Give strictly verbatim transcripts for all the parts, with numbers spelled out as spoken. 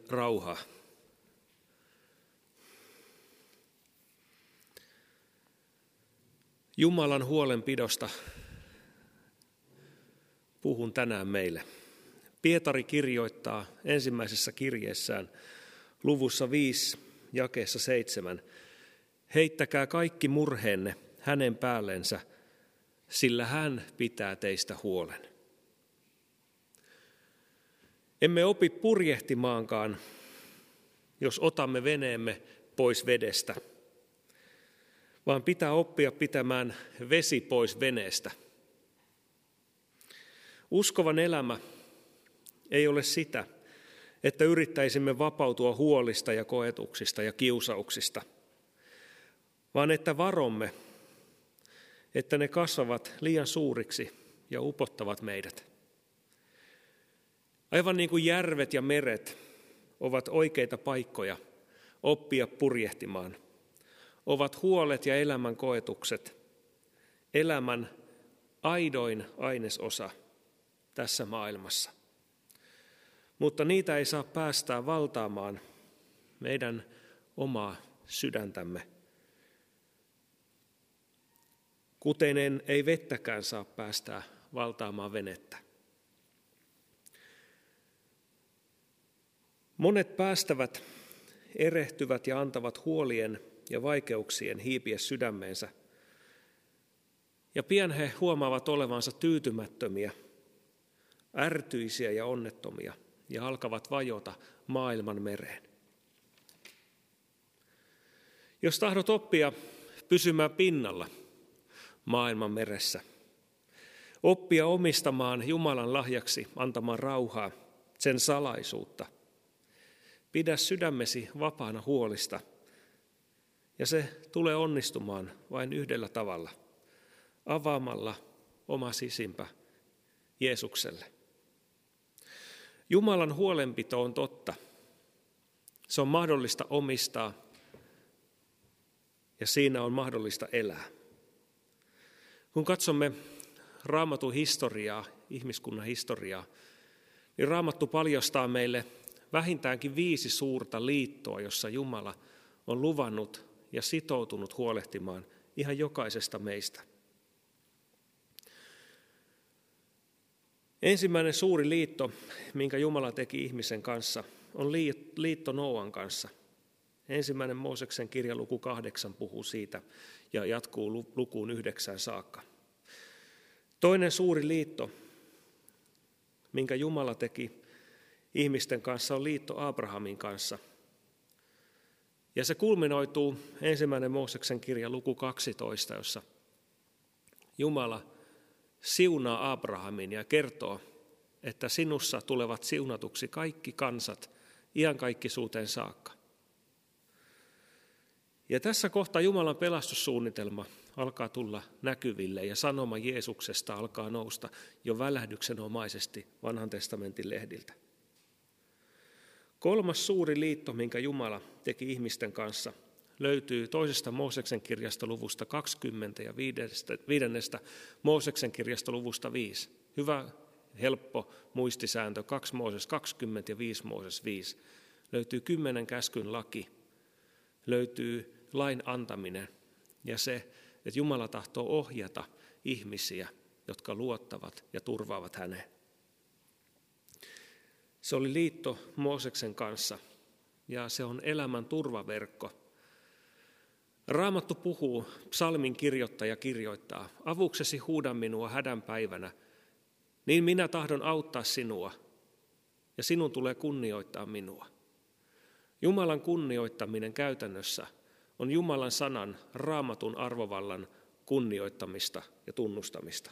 rauhaa. Jumalan huolenpidosta puhun tänään meille. Pietari kirjoittaa ensimmäisessä kirjeessään luvussa viisi jakeessa seitsemän. Heittäkää kaikki murheenne hänen päällensä, sillä hän pitää teistä huolen. Emme opi purjehtimaankaan, jos otamme veneemme pois vedestä, vaan pitää oppia pitämään vesi pois veneestä. Uskovan elämä ei ole sitä, että yrittäisimme vapautua huolista ja koetuksista ja kiusauksista, vaan että varomme, että ne kasvavat liian suuriksi ja upottavat meidät. Aivan niin kuin järvet ja meret ovat oikeita paikkoja oppia purjehtimaan, ovat huolet ja elämän koetukset elämän aidoin ainesosa tässä maailmassa. Mutta niitä ei saa päästää valtaamaan meidän omaa sydäntämme, kuten ei vettäkään saa päästää valtaamaan venettä. Monet päästävät, erehtyvät ja antavat huolien ja vaikeuksien hiipiä sydämeensä, ja pian he huomaavat olevansa tyytymättömiä, ärtyisiä ja onnettomia, ja alkavat vajota maailman mereen. Jos tahdot oppia pysymään pinnalla maailman meressä, oppia omistamaan Jumalan lahjaksi antamaan rauhaa, sen salaisuutta, pidä sydämesi vapaana huolista, ja se tulee onnistumaan vain yhdellä tavalla, avaamalla oma sisimpä Jeesukselle. Jumalan huolenpito on totta. Se on mahdollista omistaa ja siinä on mahdollista elää. Kun katsomme Raamatun historiaa, ihmiskunnan historiaa, niin Raamattu paljastaa meille vähintäänkin viisi suurta liittoa, jossa Jumala on luvannut ja sitoutunut huolehtimaan ihan jokaisesta meistä. Ensimmäinen suuri liitto, minkä Jumala teki ihmisen kanssa, on liitto Nooan kanssa. Ensimmäinen Mooseksen kirja luku kahdeksan puhuu siitä ja jatkuu lukuun yhdeksään saakka. Toinen suuri liitto, minkä Jumala teki ihmisten kanssa, on liitto Abrahamin kanssa. Ja se kulminoituu ensimmäinen Mooseksen kirja luku kaksitoista, jossa Jumala siunaa Abrahamin ja kertoo, että sinussa tulevat siunatuksi kaikki kansat iankaikkisuuteen saakka. Ja tässä kohtaa Jumalan pelastussuunnitelma alkaa tulla näkyville ja sanoma Jeesuksesta alkaa nousta jo välähdyksenomaisesti Vanhan testamentin lehdiltä. Kolmas suuri liitto, minkä Jumala teki ihmisten kanssa, löytyy toisesta Mooseksen kirjasta luvusta kaksikymmentä ja viidestä, viidennestä Mooseksen kirjasta luvusta viisi. Hyvä, helppo muistisääntö, kaksi Mooses kaksikymmentä ja viisi Mooses viisi. Löytyy kymmenen käskyn laki, löytyy lain antaminen ja se, että Jumala tahtoo ohjata ihmisiä, jotka luottavat ja turvaavat häneen. Se oli liitto Mooseksen kanssa ja se on elämän turvaverkko. Raamattu puhuu, psalmin kirjoittaja kirjoittaa, avuksesi huudan minua hädän päivänä, niin minä tahdon auttaa sinua ja sinun tulee kunnioittaa minua. Jumalan kunnioittaminen käytännössä on Jumalan sanan, Raamatun arvovallan kunnioittamista ja tunnustamista.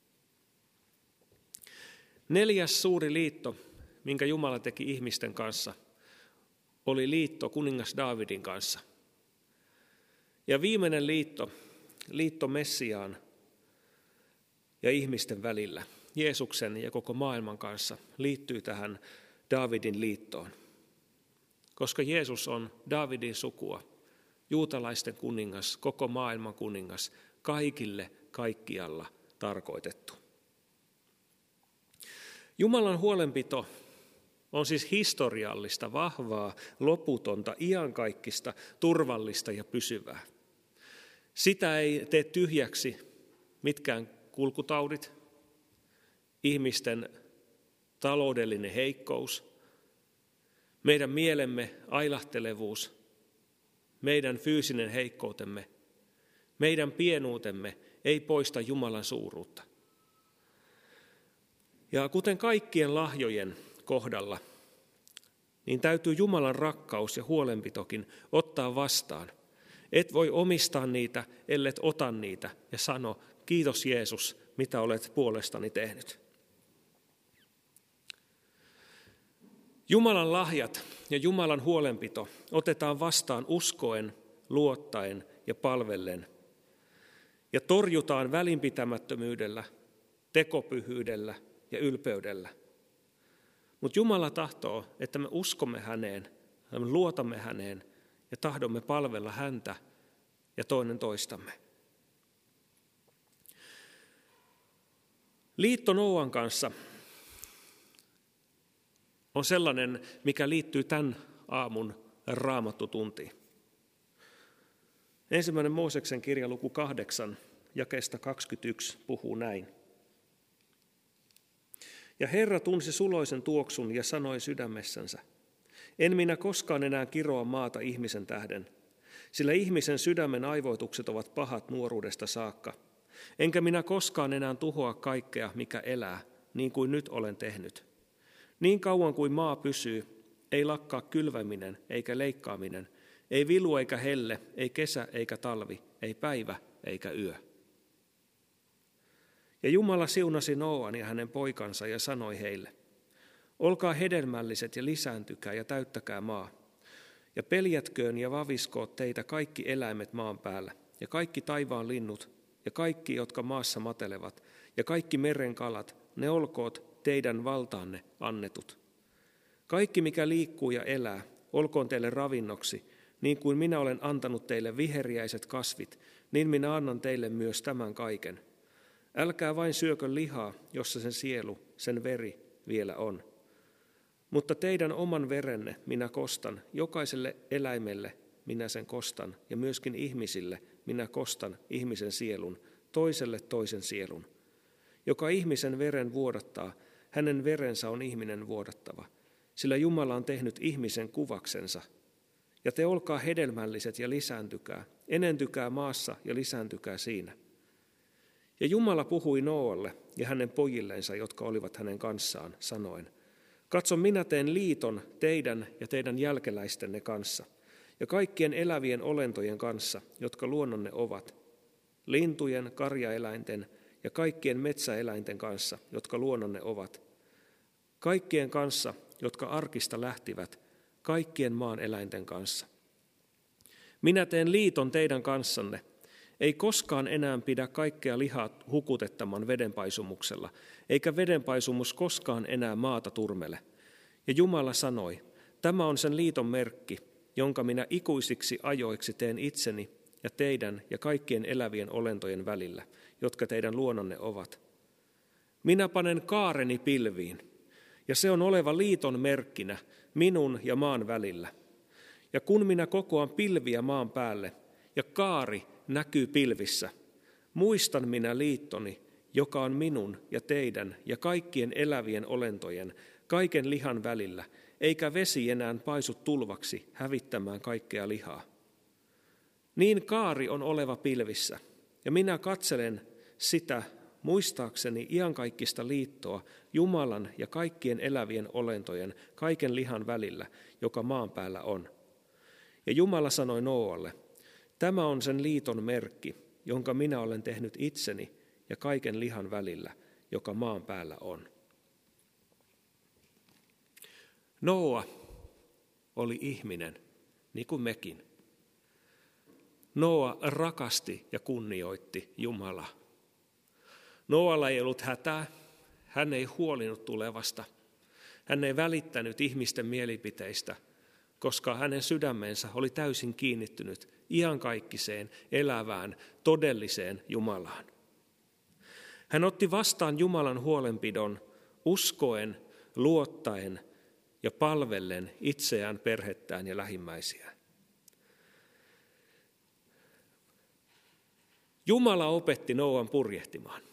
Neljäs suuri liitto, minkä Jumala teki ihmisten kanssa, oli liitto kuningas Daavidin kanssa. Ja viimeinen liitto, liitto Messiaan ja ihmisten välillä, Jeesuksen ja koko maailman kanssa, liittyy tähän Daavidin liittoon. Koska Jeesus on Daavidin sukua, juutalaisten kuningas, koko maailman kuningas, kaikille kaikkialla tarkoitettu. Jumalan huolenpito On siis historiallista, vahvaa, loputonta, iankaikkista, turvallista ja pysyvää. Sitä ei tee tyhjäksi mitkään kulkutaudit, ihmisten taloudellinen heikkous, meidän mielemme ailahtelevuus, meidän fyysinen heikkoutemme, meidän pienuutemme ei poista Jumalan suuruutta. Ja kuten kaikkien lahjojen kohdalla, niin täytyy Jumalan rakkaus ja huolenpitokin ottaa vastaan. Et voi omistaa niitä, ellet ota niitä ja sano, kiitos Jeesus, mitä olet puolestani tehnyt. Jumalan lahjat ja Jumalan huolenpito otetaan vastaan uskoen, luottaen ja palvellen. Ja torjutaan välinpitämättömyydellä, tekopyhyydellä ja ylpeydellä. Mutta Jumala tahtoo, että me uskomme häneen, me luotamme häneen ja tahdomme palvella häntä ja toinen toistamme. Liitto Nooan kanssa on sellainen, mikä liittyy tämän aamun raamattutuntiin. Ensimmäinen Mooseksen kirja luku kahdeksan, jakeesta kaksikymmentäyksi puhuu näin. Ja Herra tunsi suloisen tuoksun ja sanoi sydämessänsä, en minä koskaan enää kiroa maata ihmisen tähden, sillä ihmisen sydämen aivoitukset ovat pahat nuoruudesta saakka. Enkä minä koskaan enää tuhoa kaikkea, mikä elää, niin kuin nyt olen tehnyt. Niin kauan kuin maa pysyy, ei lakkaa kylväminen eikä leikkaaminen, ei vilu eikä helle, ei kesä eikä talvi, ei päivä eikä yö. Ja Jumala siunasi Nooan ja hänen poikansa ja sanoi heille, olkaa hedelmälliset ja lisääntykää ja täyttäkää maa. Ja peljätköön ja vaviskoot teitä kaikki eläimet maan päällä, ja kaikki taivaan linnut, ja kaikki, jotka maassa matelevat, ja kaikki meren kalat, ne olkoot teidän valtaanne annetut. Kaikki, mikä liikkuu ja elää, olkoon teille ravinnoksi, niin kuin minä olen antanut teille viheriäiset kasvit, niin minä annan teille myös tämän kaiken. Älkää vain syökö lihaa, jossa sen sielu, sen veri vielä on. Mutta teidän oman verenne minä kostan, jokaiselle eläimelle minä sen kostan, ja myöskin ihmisille minä kostan ihmisen sielun, toiselle toisen sielun. Joka ihmisen veren vuodattaa, hänen verensä on ihminen vuodattava, sillä Jumala on tehnyt ihmisen kuvaksensa. Ja te olkaa hedelmälliset ja lisääntykää, enentykää maassa ja lisääntykää siinä. Ja Jumala puhui Nooalle ja hänen pojilleensa, jotka olivat hänen kanssaan, sanoen, katso, minä teen liiton teidän ja teidän jälkeläistenne kanssa, ja kaikkien elävien olentojen kanssa, jotka luonnonne ovat, lintujen, karjaeläinten ja kaikkien metsäeläinten kanssa, jotka luonnonne ovat, kaikkien kanssa, jotka arkista lähtivät, kaikkien maan eläinten kanssa. Minä teen liiton teidän kanssanne, ei koskaan enää pidä kaikkea lihaa hukutettaman vedenpaisumuksella, eikä vedenpaisumus koskaan enää maata turmele. Ja Jumala sanoi, tämä on sen liiton merkki, jonka minä ikuisiksi ajoiksi teen itseni ja teidän ja kaikkien elävien olentojen välillä, jotka teidän luonnonne ovat. Minä panen kaareni pilviin, ja se on oleva liiton merkkinä minun ja maan välillä. Ja kun minä kokoan pilviä maan päälle, ja kaari näkyy pilvissä, muistan minä liittoni, joka on minun ja teidän ja kaikkien elävien olentojen, kaiken lihan välillä, eikä vesi enää paisu tulvaksi hävittämään kaikkea lihaa. Niin kaari on oleva pilvissä, ja minä katselen sitä muistaakseni iankaikkista liittoa Jumalan ja kaikkien elävien olentojen, kaiken lihan välillä, joka maan päällä on. Ja Jumala sanoi Nooalle, tämä on sen liiton merkki, jonka minä olen tehnyt itseni ja kaiken lihan välillä, joka maan päällä on. Nooa oli ihminen, niin kuin mekin. Nooa rakasti ja kunnioitti Jumalaa. Nooalla ei ollut hätää, hän ei huolinut tulevasta, hän ei välittänyt ihmisten mielipiteistä, koska hänen sydämensä oli täysin kiinnittynyt iankaikkiseen, elävään, todelliseen Jumalaan. Hän otti vastaan Jumalan huolenpidon uskoen, luottaen ja palvellen itseään, perhettään ja lähimmäisiään. Jumala opetti Nooan purjehtimaan.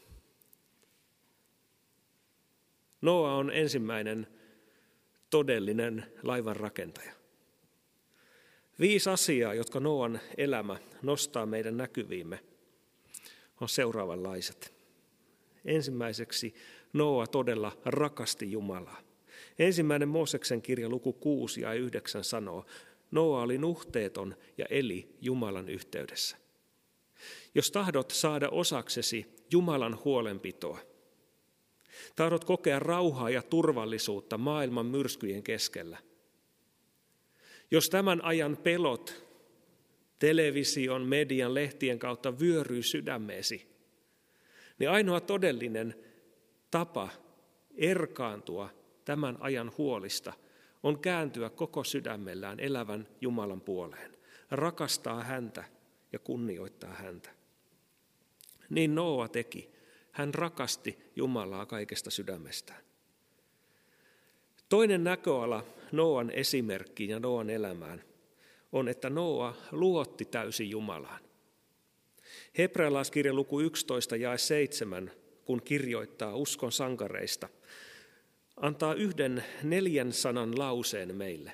Nooa on ensimmäinen todellinen laivan rakentaja. Viisi asiaa, jotka Nooan elämä nostaa meidän näkyviimme, on seuraavanlaiset. Ensimmäiseksi Nooa todella rakasti Jumalaa. Ensimmäinen Mooseksen kirja luku kuusi ja yhdeksän sanoo, Nooa oli nuhteeton ja eli Jumalan yhteydessä. Jos tahdot saada osaksesi Jumalan huolenpitoa, tahdot kokea rauhaa ja turvallisuutta maailman myrskyjen keskellä, jos tämän ajan pelot television, median, lehtien kautta vyöryy sydämeesi, niin ainoa todellinen tapa erkaantua tämän ajan huolista on kääntyä koko sydämellään elävän Jumalan puoleen, rakastaa häntä ja kunnioittaa häntä. Niin Nooa teki. Hän rakasti Jumalaa kaikesta sydämestään. Toinen näköala Nooan esimerkkiin ja Nooan elämään on, että Nooa luotti täysin Jumalaan. Hebrealaiskirjan luku yksitoista jae seitsemän, kun kirjoittaa uskon sankareista, antaa yhden neljän sanan lauseen meille.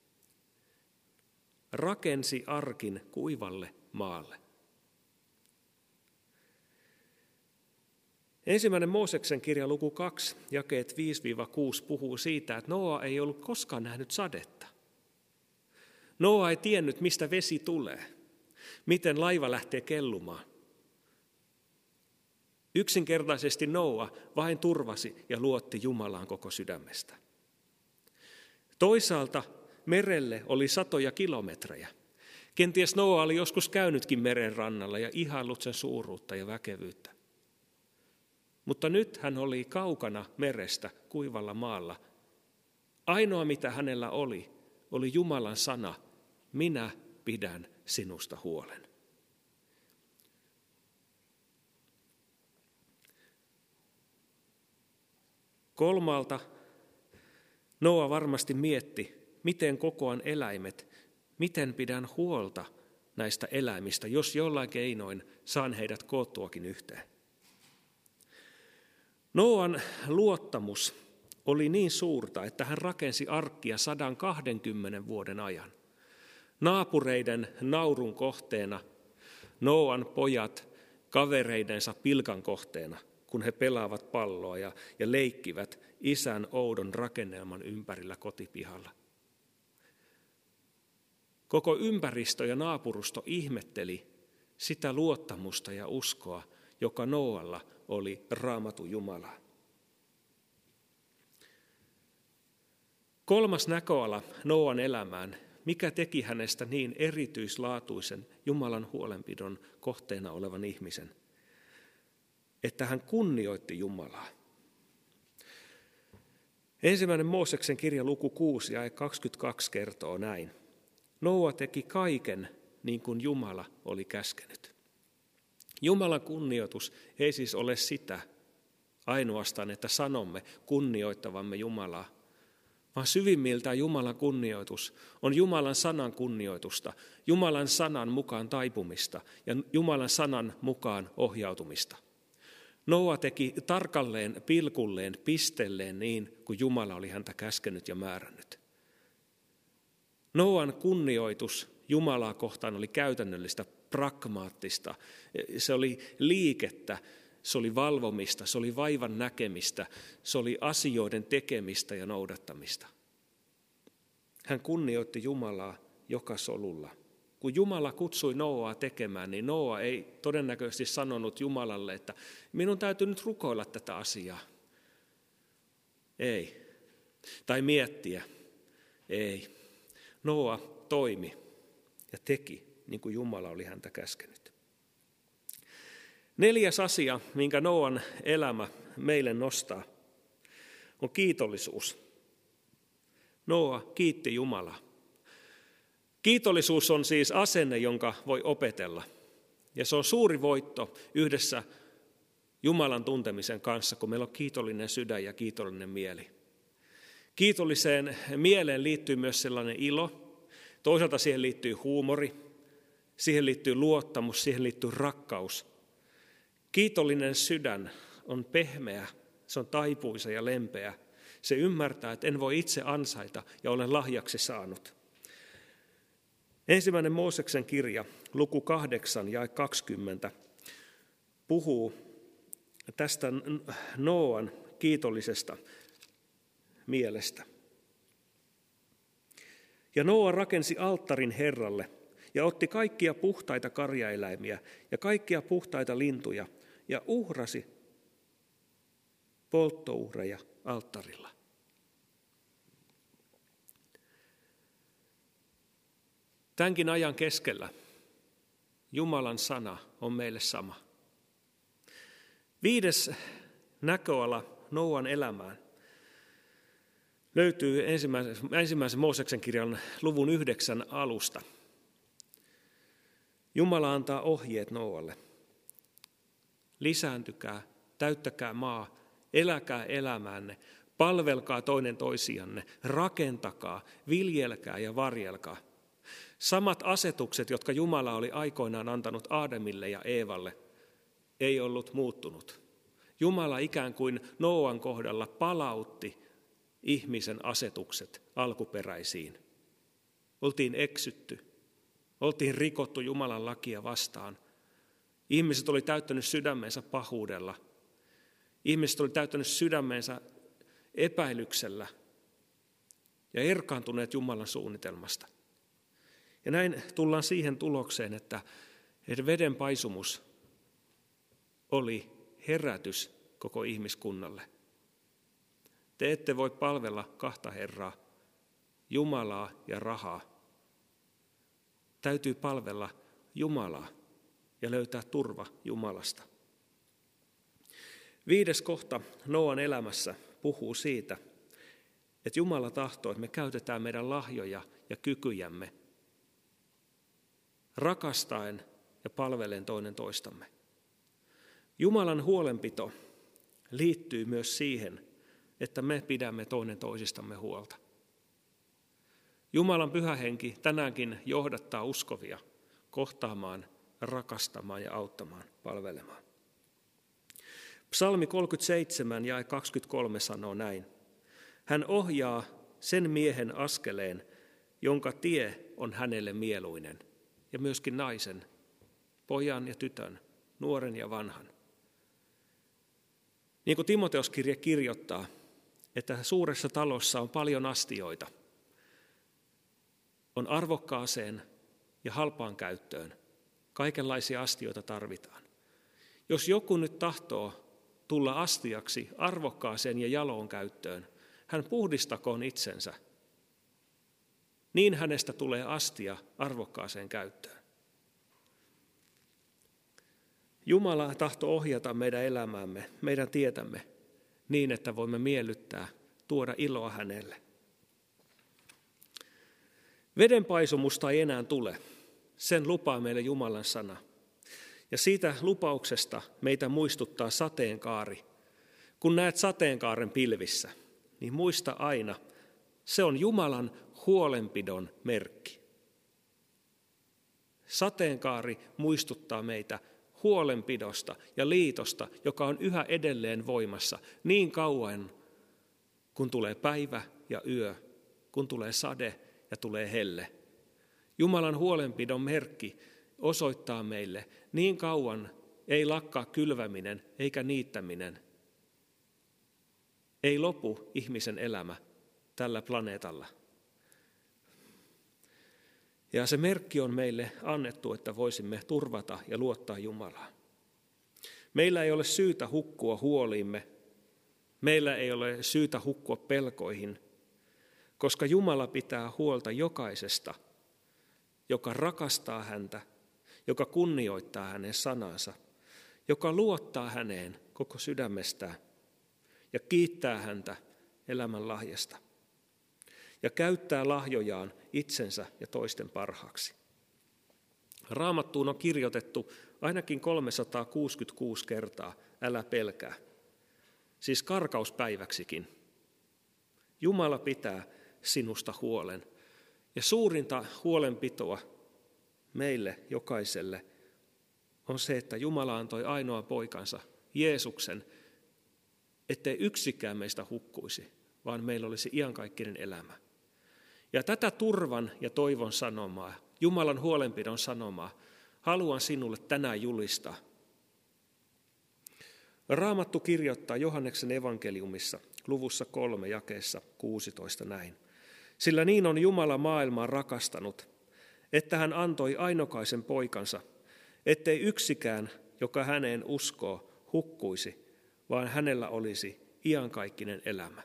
Rakensi arkin kuivalle maalle. Ensimmäinen Mooseksen kirja luku kaksi, jakeet viisi kuusi puhuu siitä, että Nooa ei ollut koskaan nähnyt sadetta. Nooa ei tiennyt, mistä vesi tulee, miten laiva lähtee kellumaan. Yksinkertaisesti Nooa vain turvasi ja luotti Jumalaan koko sydämestä. Toisaalta merelle oli satoja kilometrejä. Kenties Nooa oli joskus käynytkin meren rannalla ja ihaillut sen suuruutta ja väkevyyttä. Mutta nyt hän oli kaukana merestä kuivalla maalla. Ainoa mitä hänellä oli, oli Jumalan sana, minä pidän sinusta huolen. Kolmalta Nooa varmasti mietti, miten kokoan eläimet, miten pidän huolta näistä eläimistä, jos jollain keinoin saan heidät koottuakin yhteen. Nooan luottamus oli niin suurta, että hän rakensi arkkia sata kaksikymmentä vuoden ajan. Naapureiden naurun kohteena, Nooan pojat kavereidensa pilkan kohteena, kun he pelaavat palloa ja, ja leikkivät isän oudon rakennelman ympärillä kotipihalla. Koko ympäristö ja naapurusto ihmetteli sitä luottamusta ja uskoa, joka Nooalla oli Raamatun Jumalaa. Kolmas näköala Nooan elämään, mikä teki hänestä niin erityislaatuisen Jumalan huolenpidon kohteena olevan ihmisen, että hän kunnioitti Jumalaa. Ensimmäinen Mooseksen kirja luku kuusi ja kaksikymmentäkaksi kertoo näin. Nooa teki kaiken niin kuin Jumala oli käskenyt. Jumalan kunnioitus ei siis ole sitä ainoastaan, että sanomme kunnioittavamme Jumalaa, vaan syvimmiltään Jumalan kunnioitus on Jumalan sanan kunnioitusta, Jumalan sanan mukaan taipumista ja Jumalan sanan mukaan ohjautumista. Nooa teki tarkalleen, pilkulleen, pistelleen niin, kuin Jumala oli häntä käskenyt ja määrännyt. Nooan kunnioitus Jumalaa kohtaan oli käytännöllistä, pragmaattista. Se oli liikettä, se oli valvomista, se oli vaivan näkemistä, se oli asioiden tekemistä ja noudattamista. Hän kunnioitti Jumalaa joka solulla. Kun Jumala kutsui Nooaa tekemään, niin Nooa ei todennäköisesti sanonut Jumalalle, että minun täytyy nyt rukoilla tätä asiaa. Ei. Tai miettiä. Ei. Nooa toimi ja teki niin kuin Jumala oli häntä käskenyt. Neljäs asia, minkä Nooan elämä meille nostaa, on kiitollisuus. Nooa kiitti Jumalaa. Kiitollisuus on siis asenne, jonka voi opetella. Ja se on suuri voitto yhdessä Jumalan tuntemisen kanssa, kun meillä on kiitollinen sydän ja kiitollinen mieli. Kiitolliseen mieleen liittyy myös sellainen ilo. Toisaalta siihen liittyy huumori, siihen liittyy luottamus, siihen liittyy rakkaus. Kiitollinen sydän on pehmeä, se on taipuisa ja lempeä. Se ymmärtää, että en voi itse ansaita ja olen lahjaksi saanut. Ensimmäinen Mooseksen kirja, luku kahdeksan ja kaksikymmentä, puhuu tästä Nooan kiitollisesta mielestä. Ja Nooa rakensi alttarin Herralle ja otti kaikkia puhtaita karjaeläimiä ja kaikkia puhtaita lintuja ja uhrasi polttouhreja alttarilla. Tämänkin ajan keskellä Jumalan sana on meille sama. Viides näköala Nooan elämään löytyy ensimmäisen, ensimmäisen Mooseksen kirjan luvun yhdeksän alusta. Jumala antaa ohjeet Nooalle. Lisääntykää, täyttäkää maa, eläkää elämäänne, palvelkaa toinen toisianne, rakentakaa, viljelkää ja varjelkaa. Samat asetukset, jotka Jumala oli aikoinaan antanut Aadamille ja Eevalle, ei ollut muuttunut. Jumala ikään kuin Nooan kohdalla palautti ihmisen asetukset alkuperäisiin. Oltiin eksytty, oltiin rikottu Jumalan lakia vastaan. Ihmiset oli täyttänyt sydämensä pahuudella. Ihmiset oli täyttänyt sydämensä epäilyksellä ja erkaantuneet Jumalan suunnitelmasta. Ja näin tullaan siihen tulokseen, että veden paisumus oli herätys koko ihmiskunnalle. Te ette voi palvella kahta Herraa, Jumalaa ja rahaa. Täytyy palvella Jumalaa ja löytää turva Jumalasta. Viides kohta Nooan elämässä puhuu siitä, että Jumala tahtoo, että me käytetään meidän lahjoja ja kykyjämme rakastaen ja palvelen toinen toistamme. Jumalan huolenpito liittyy myös siihen, että me pidämme toinen toisistamme huolta. Jumalan pyhä henki tänäänkin johdattaa uskovia kohtaamaan, rakastamaan ja auttamaan, palvelemaan. Psalmi kolmekymmentäseitsemän jae kaksikymmentäkolme sanoo näin. Hän ohjaa sen miehen askeleen, jonka tie on hänelle mieluinen, ja myöskin naisen, pojan ja tytön, nuoren ja vanhan. Niin kuin Timoteoskirje kirjoittaa, että suuressa talossa on paljon astioita. On arvokkaaseen ja halpaan käyttöön. Kaikenlaisia astioita tarvitaan. Jos joku nyt tahtoo tulla astiaksi arvokkaaseen ja jaloon käyttöön, hän puhdistakoon itsensä. Niin hänestä tulee astia arvokkaaseen käyttöön. Jumala tahtoo ohjata meidän elämäämme, meidän tietämme, niin että voimme miellyttää, tuoda iloa hänelle. Vedenpaisumusta ei enää tule. Sen lupaa meille Jumalan sana. Ja siitä lupauksesta meitä muistuttaa sateenkaari. Kun näet sateenkaaren pilvissä, niin muista aina, se on Jumalan huolenpidon merkki. Sateenkaari muistuttaa meitä huolenpidosta ja liitosta, joka on yhä edelleen voimassa niin kauan, kun tulee päivä ja yö, kun tulee sade ja tulee helle. Jumalan huolenpidon merkki osoittaa meille niin kauan ei lakkaa kylväminen eikä niittäminen. Ei lopu ihmisen elämä tällä planeetalla. Ja se merkki on meille annettu, että voisimme turvata ja luottaa Jumalaan. Meillä ei ole syytä hukkua huoliimme. Meillä ei ole syytä hukkua pelkoihin, koska Jumala pitää huolta jokaisesta, joka rakastaa häntä, joka kunnioittaa hänen sanansa, joka luottaa häneen koko sydämestään ja kiittää häntä elämän lahjasta ja käyttää lahjojaan itsensä ja toisten parhaaksi. Raamattuun on kirjoitettu ainakin kolmesataakuusikymmentäkuusi kertaa, älä pelkää, siis karkauspäiväksikin. Jumala pitää sinusta huolen. Ja suurinta huolenpitoa meille jokaiselle on se, että Jumala antoi ainoa poikansa, Jeesuksen, ettei yksikään meistä hukkuisi, vaan meillä olisi iankaikkinen elämä. Ja tätä turvan ja toivon sanomaa, Jumalan huolenpidon sanomaa, haluan sinulle tänään julistaa. Raamattu kirjoittaa Johanneksen evankeliumissa luvussa kolme jakeessa kuusitoista näin. Sillä niin on Jumala maailmaa rakastanut, että hän antoi ainokaisen poikansa, ettei yksikään, joka häneen uskoo, hukkuisi, vaan hänellä olisi iankaikkinen elämä.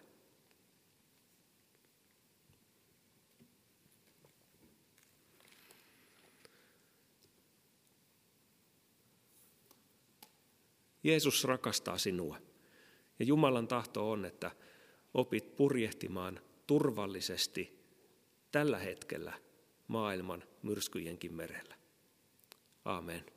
Jeesus rakastaa sinua ja Jumalan tahto on, että opit purjehtimaan turvallisesti tällä hetkellä maailman myrskyjenkin merellä. Aamen.